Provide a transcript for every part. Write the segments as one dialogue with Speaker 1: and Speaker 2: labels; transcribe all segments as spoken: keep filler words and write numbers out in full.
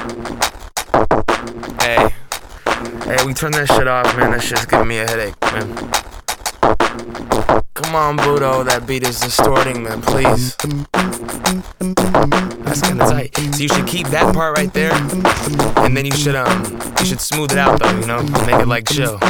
Speaker 1: Hey, hey, we turn that shit off, man. That shit's giving me a headache, man. Come on, Budo, that beat is distorting, man, please. That's kinda tight. So you should keep that part right there, and then you should um, you should smooth it out though, you know, make it like chill.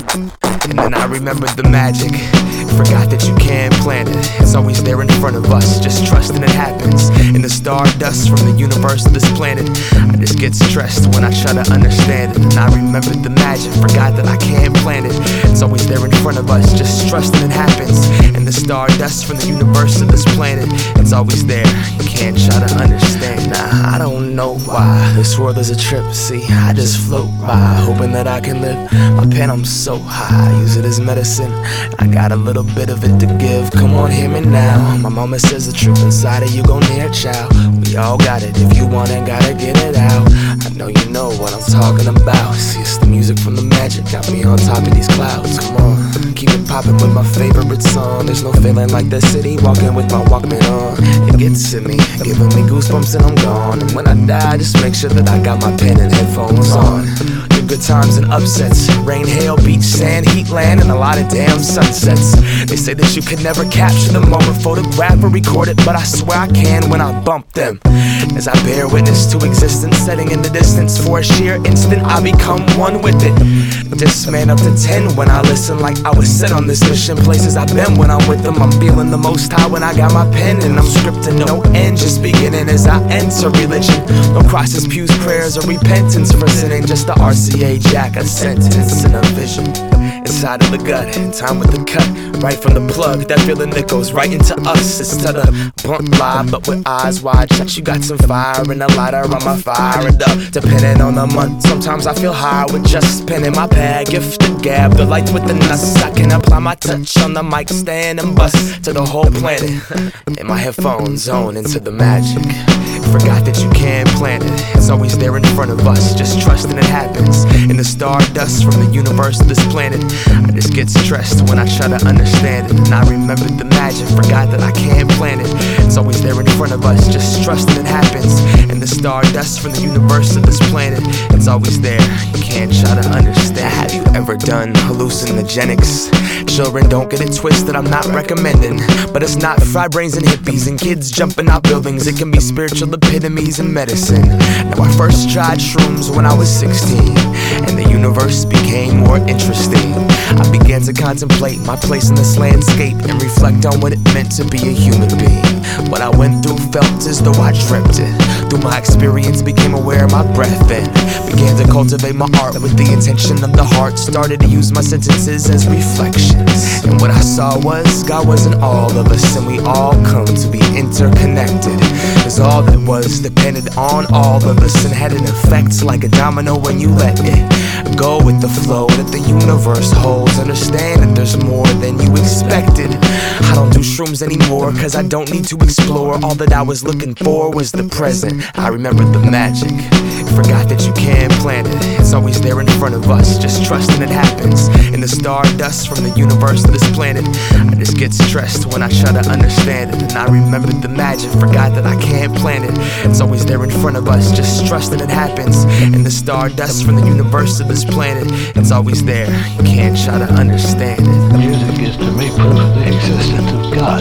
Speaker 1: And then I remembered the magic, forgot that you can plan it. It's always there in front of us, just trusting it happens. In the stardust from the universe of this planet, I just get stressed when I try to understand it. And I remembered the magic, forgot that I can't plan it. It's always there in front of us, just trusting it happens. In the stardust from the universe of this planet, it's always there, you can't try to understand. Nah, I don't know why this world is a trip, see, I just float by, hoping that I can live my pen, I'm so high, I use it as medicine, I got a little bit of it to give, come on, hear me now. My mama says the truth inside of you gon' hear, child. We all got it, if you want it, gotta get it out. I know you know what I'm talking about. See, it's the music from the magic, got me on top of these clouds, come on. Keep it poppin' with my favorite song. There's no feeling like the city, walking with my Walkman on. It gets to me, giving me goosebumps and I'm gone. And when I die, just make sure that I got my pen and headphones on. Good times and upsets, rain, hail, beach, sand, heat, land, and a lot of damn sunsets. They say that you can never capture the moment, photograph or record it, but I swear I can when I bump them. As I bear witness to existence, setting in the distance for a sheer instant, I become one with it. Just man up to ten when I listen, like I was set on this mission. Places I've been when I'm with them, I'm feeling the most high when I got my pen, and I'm scripting no end, just beginning as I enter religion. No crosses, pews, prayers, or repentance for sinning, just the R C A Jack, a sentence and a vision inside of the gut, in time with the cut, right from the plug, that feeling that goes right into us. It's to the blunt lie, but with eyes wide shut. You got some fire and a lighter on my fire and up, depending on the month. Sometimes I feel high with just penning my pad, gift the gab, the lights with the nuts. I can apply my touch on the mic stand and bust to the whole planet. In my headphones, zone into the magic. Forgot that you can plan it. It's always there in front of us, just trusting it happens. In the stardust from the universe of this planet, I just get stressed when I try to understand it. And I remembered the magic, forgot that I can't plan it. It's always there in front of us, just trusting it happens. In the stardust from the universe of this planet, it's always there, you can't try to understand. Have you ever done hallucinogenics? Children, don't get it twisted, I'm not recommending, but it's not fried brains and hippies and kids jumping out buildings. It can be spiritual epitomes and medicine. Now I first tried shrooms when I was sixteen, and the universe became more interesting. I began to contemplate my place in this landscape and reflect on what it meant to be a human being. What I went through felt as though I dreamt it. Through my experience, became aware of my breath and began to cultivate my art with the intention of the heart. Started to use my sentences as reflections, and what I saw was God was in all of us, and we all come to be interconnected. Cause all that was depended on all of us and had an effect like a domino when you let it go with the flow that the universe holds. Understand that there's more than you expected. I don't do shrooms anymore cause I don't need to explore. All that I was looking for was the present. I remembered the magic, forgot that you can plan it. It's always there in front of us, just trusting it happens. In the stardust from the universe of this planet, I just get stressed when I try to understand it. And I remembered the magic, forgot that I can't plan it. It's always there in front of us, just trusting it happens. In the stardust from the universe of this planet, it's always there, you can't try to understand it.
Speaker 2: Music is to me proof of the existence of God.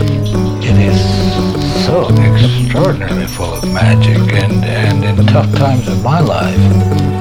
Speaker 2: It is so extraordinarily full of magic, and, and in tough times of my life,